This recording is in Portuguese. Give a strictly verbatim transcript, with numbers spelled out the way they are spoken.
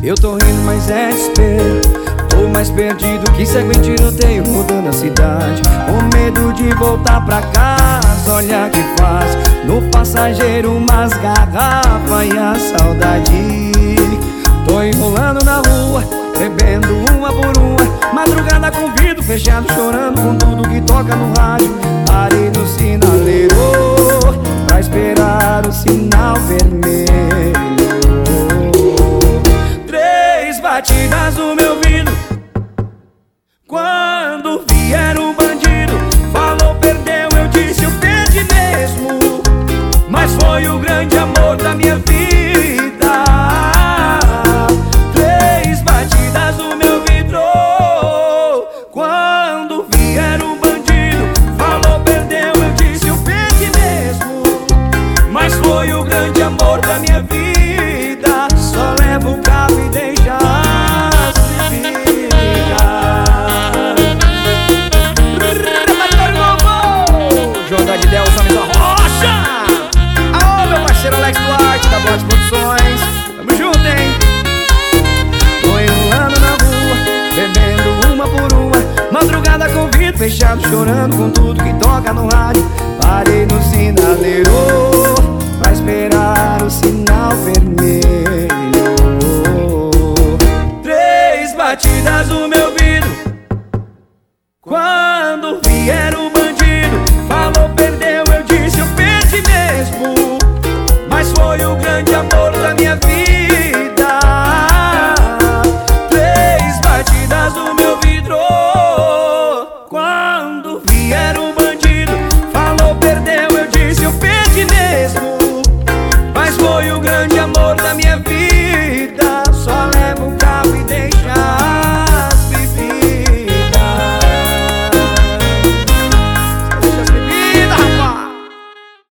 Eu tô rindo, mas é desespero. Tô mais perdido que cego em tiroteio, rodando a cidade, com medo de voltar pra casa. Olha que faz no passageiro umas garrafas e a saudade. Tô enrolando na rua, bebendo uma por uma, madrugada com vidro fechado, chorando com tudo que toca no rádio. Parei no sinaleiro pra esperar o sinal vermelho. Três batidas no meu vidro, quando vier um bandido, falou perdeu, eu disse eu perdi mesmo, mas foi o grande amor da minha vida. Três batidas no meu vidro, quando vier um bandido, falou perdeu, eu disse eu perdi mesmo, mas foi o grande amor da minha vida. Só leva o carro e deixa Alex Duarte, da Bote Produções. Tamo junto, hein? Tô enrolando na rua, bebendo uma por uma, madrugada com vidro fechado, chorando com tudo que toca no rádio. Parei no sinaleiro pra esperar o sinal vermelho.